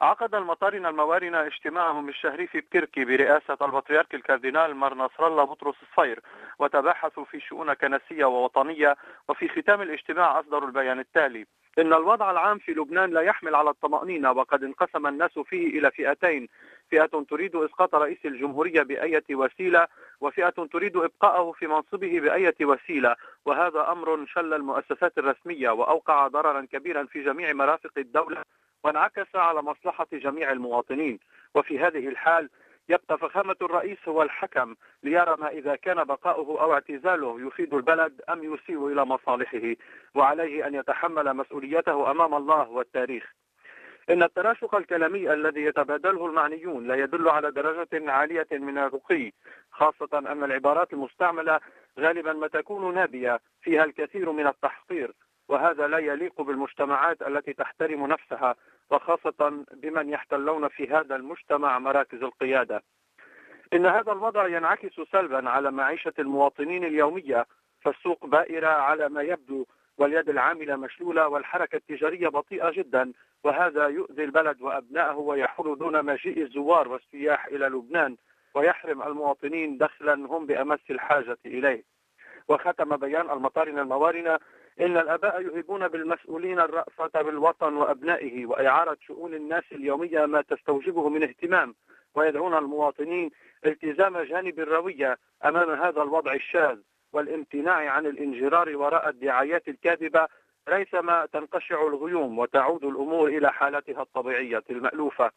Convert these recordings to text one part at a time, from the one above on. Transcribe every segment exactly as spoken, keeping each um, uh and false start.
عقد المطارنة الموارنة اجتماعهم الشهري في بكركي برئاسة البطريرك الكاردينال مار نصر الله بطرس الصير، وتباحثوا في شؤون كنسية ووطنية. وفي ختام الاجتماع أصدروا البيان التالي: إن الوضع العام في لبنان لا يحمل على الطمأنينة، وقد انقسم الناس فيه إلى فئتين: فئة تريد إسقاط رئيس الجمهورية بأية وسيلة، وفئة تريد إبقاءه في منصبه بأية وسيلة. وهذا أمر شل المؤسسات الرسمية وأوقع ضررا كبيرا في جميع مرافق الدولة، وانعكس على مصلحة جميع المواطنين. وفي هذه الحال يبقى فخامة الرئيس هو الحكم ليرى ما إذا كان بقاؤه أو اعتزاله يفيد البلد أم يسيء إلى مصالحه، وعليه أن يتحمل مسؤوليته أمام الله والتاريخ. إن التراشق الكلامي الذي يتبادله المعنيون لا يدل على درجة عالية من الرقي، خاصة أن العبارات المستعملة غالبا ما تكون نابية فيها الكثير من التحقير، وهذا لا يليق بالمجتمعات التي تحترم نفسها، وخاصة بمن يحتلون في هذا المجتمع مراكز القيادة. إن هذا الوضع ينعكس سلبا على معيشة المواطنين اليومية، فالسوق بائرة على ما يبدو، واليد العاملة مشلولة، والحركة التجارية بطيئة جدا، وهذا يؤذي البلد وأبنائه ويحول دون مجيء الزوار والسياح إلى لبنان، ويحرم المواطنين دخلا هم بأمس الحاجة إليه. وختم بيان المطارنة الموارنة: إن الآباء يهبون بالمسؤولين الرأفة بالوطن وأبنائه وإعارة شؤون الناس اليومية ما تستوجبه من اهتمام، ويدعون المواطنين التزام جانب الروية أمام هذا الوضع الشاذ، والامتناع عن الانجرار وراء الدعايات الكاذبة ريثما تنقشع الغيوم وتعود الأمور إلى حالتها الطبيعية المألوفة.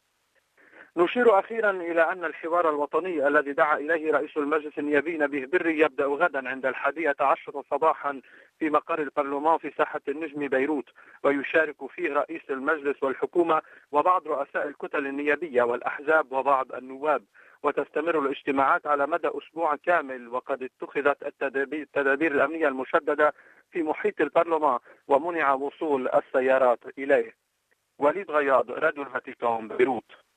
نشير أخيرا إلى أن الحوار الوطني الذي دعا إليه رئيس المجلس النيابي نبيه بري يبدأ غدا عند الحادية عشر صباحا في مقر البرلمان في ساحة النجم بيروت، ويشارك فيه رئيس المجلس والحكومة وبعض رؤساء الكتل النيابية والأحزاب وبعض النواب. وتستمر الاجتماعات على مدى أسبوع كامل، وقد اتخذت التدابير الأمنية المشددة في محيط البرلمان ومنع وصول السيارات إليه. وليد غياض، راديو الفاتيكان، بيروت.